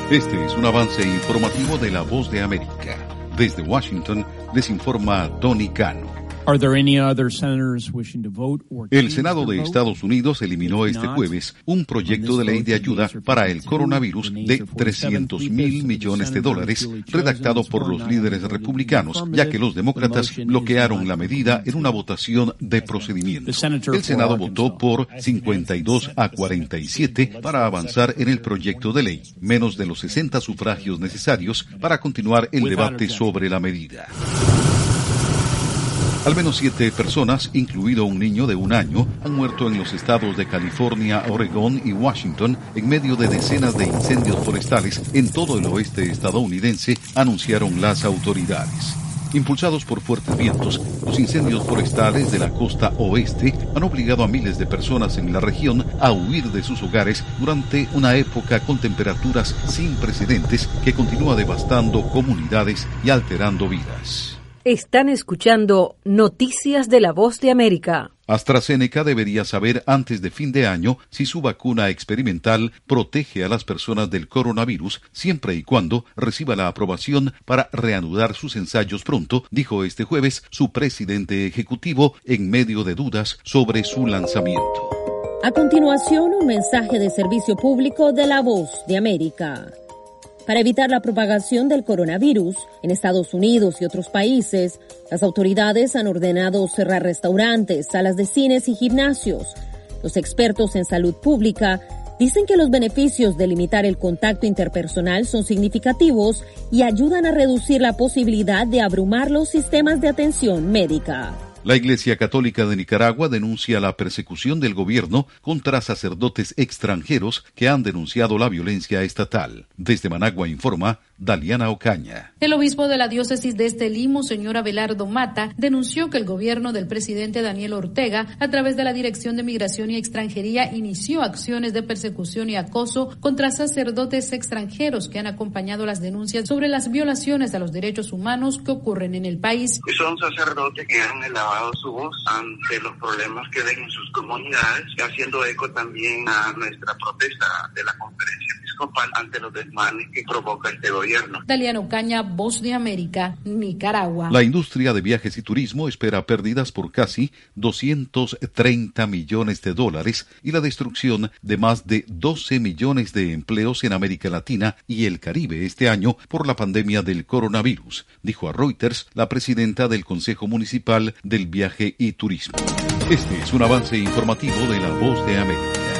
Este es un avance informativo de La Voz de América. Desde Washington les informa Tony Cano. El Senado de Estados Unidos eliminó este jueves un proyecto de ley de ayuda para el coronavirus de $300 mil millones, redactado por los líderes republicanos, ya que los demócratas bloquearon la medida en una votación de procedimiento. El Senado votó por 52 a 47 para avanzar en el proyecto de ley, menos de los 60 sufragios necesarios para continuar el debate sobre la medida. Al menos 7 personas, incluido un niño de 1 año, han muerto en los estados de California, Oregón y Washington en medio de decenas de incendios forestales en todo el oeste estadounidense, anunciaron las autoridades. Impulsados por fuertes vientos, los incendios forestales de la costa oeste han obligado a miles de personas en la región a huir de sus hogares durante una época con temperaturas sin precedentes que continúa devastando comunidades y alterando vidas. Están escuchando Noticias de La Voz de América. AstraZeneca debería saber antes de fin de año si su vacuna experimental protege a las personas del coronavirus, siempre y cuando reciba la aprobación para reanudar sus ensayos pronto, dijo este jueves su presidente ejecutivo en medio de dudas sobre su lanzamiento. A continuación, un mensaje de servicio público de La Voz de América. Para evitar la propagación del coronavirus en Estados Unidos y otros países, las autoridades han ordenado cerrar restaurantes, salas de cines y gimnasios. Los expertos en salud pública dicen que los beneficios de limitar el contacto interpersonal son significativos y ayudan a reducir la posibilidad de abrumar los sistemas de atención médica. La Iglesia Católica de Nicaragua denuncia la persecución del gobierno contra sacerdotes extranjeros que han denunciado la violencia estatal. Desde Managua informa Daliana Ocaña. El obispo de la diócesis de Estelí, Monseñor Abelardo Mata, denunció que el gobierno del presidente Daniel Ortega, a través de la Dirección de Migración y Extranjería, inició acciones de persecución y acoso contra sacerdotes extranjeros que han acompañado las denuncias sobre las violaciones a los derechos humanos que ocurren en el país. Son sacerdotes que han elevado su voz ante los problemas que ven en sus comunidades, haciendo eco también a nuestra protesta de la conferencia episcopal ante los desmanes que provoca este gobierno. Daliana Ocaña, Voz de América, Nicaragua. La industria de viajes y turismo espera pérdidas por casi $230 millones y la destrucción de más de 12 millones de empleos en América Latina y el Caribe este año por la pandemia del coronavirus, dijo a Reuters la presidenta del Consejo Municipal del Viaje y Turismo. Este es un avance informativo de La Voz de América.